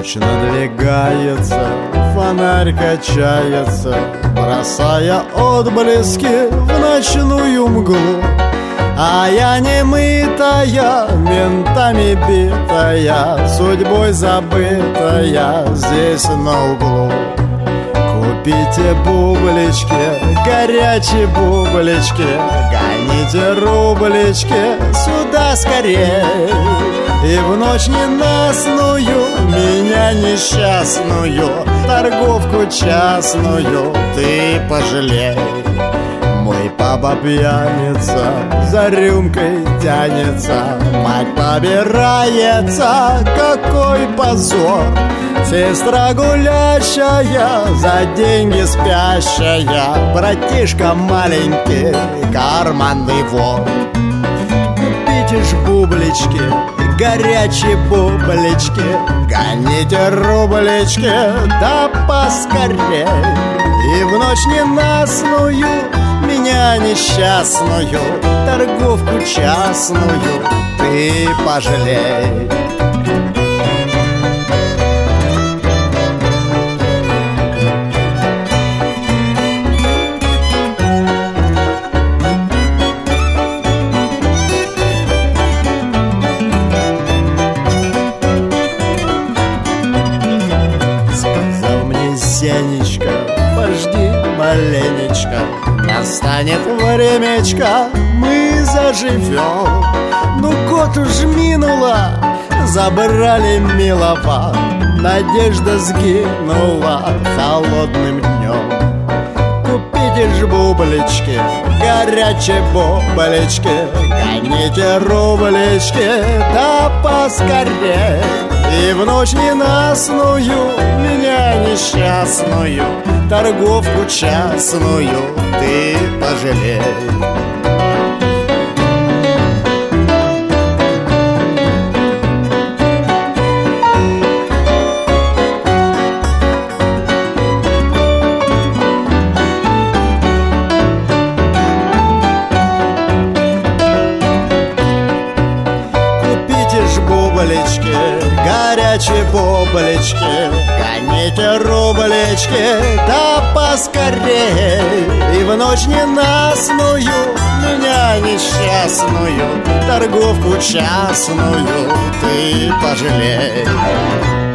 Ночь надвигается, фонарь качается, бросая отблески в ночную мглу. А я немытая, ментами битая, судьбой забытая здесь на углу. Купите бублички, горячие бублички, гоните рублички сюда скорей. И в ночь ненастную, меня несчастную, торговку частную ты пожалей. Мой папа пьяница, за рюмкой тянется, мать побирается, какой позор. Сестра гулящая, за деньги спящая, братишка маленький, карманный вор. Купите ж бублички, горячие бублички, гоните рублички, да поскорей. И в ночь ненастную, меня несчастную, торговку частную ты пожалей. Сказал мне Зенечка, пожди маленечко, настанет времечко, мы заживем. Ну год уж минуло, забрали милого, надежда сгинула холодным днем. Купите ж бублички, горячие бублички, гоните рублички, да поскорей. И в ночь ненастную, меня несчастную, торговку частную ты пожалей. Купите ж бублички, горячие бублички, гоните рублички, да поскорей. И в ночь ненастную, меня несчастную, торговку частную ты пожалей.